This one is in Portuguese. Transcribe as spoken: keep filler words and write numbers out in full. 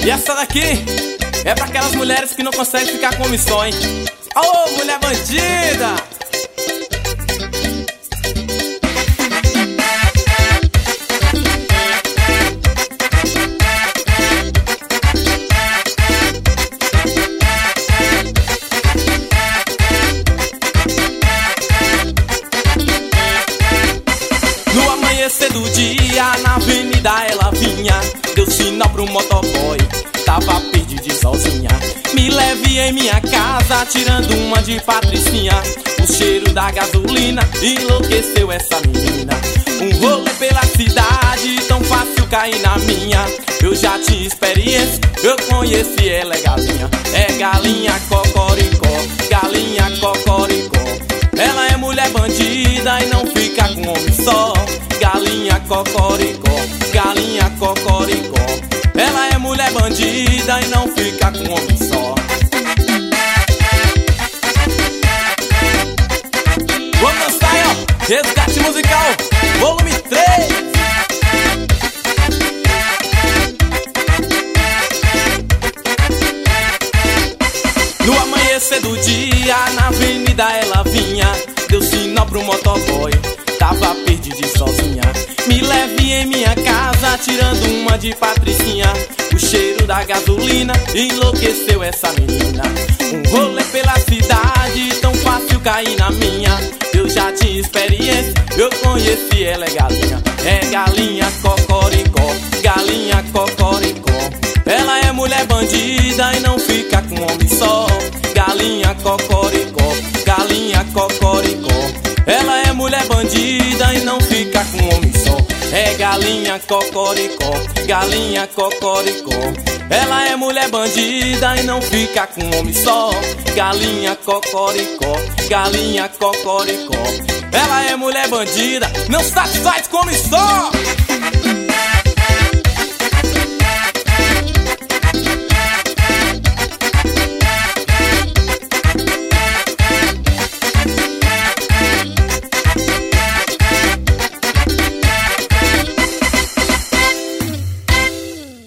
E essa daqui é pra aquelas mulheres que não conseguem ficar com omissões. Ô, mulher bandida! No amanhecer do dia, na avenida ela vinha, deu sinal pro motoboy, tava perdida e sozinha. Me leve em minha casa, tirando uma de Patricinha. O cheiro da gasolina enlouqueceu essa menina. Um rolê pela cidade, tão fácil cair na minha. Eu já tinha experiência, eu conheci ela, é galinha. É galinha cocoricó, galinha cocoricó. Ela é mulher bandida e não fica com homem só. Galinha cocoricó, galinha cocoricó. Ela é mulher bandida e não fica com homem só. Vamos dançar aí, ó, Resgate Musical, volume três. No amanhecer do dia, na avenida ela vinha, deu sinal pro motoboy, tava perdida e sozinha. Me leve em minha casa, tirando uma de Patricinha. O cheiro da gasolina enlouqueceu essa menina. Um rolê pela cidade, tão fácil cair na minha. Eu já tinha experiência, eu conheci ela, é galinha. É galinha cocoricó, galinha cocoricó. Ela é mulher bandida e não fica com homem só. Galinha cocoricó, galinha cocoricó. Ela é mulher bandida e não fica com homem só. É galinha cocoricó, galinha cocoricó. Ela é mulher bandida e não fica com homem só. Galinha cocoricó, galinha cocoricó. Ela é mulher bandida, não satisfaz com homem só.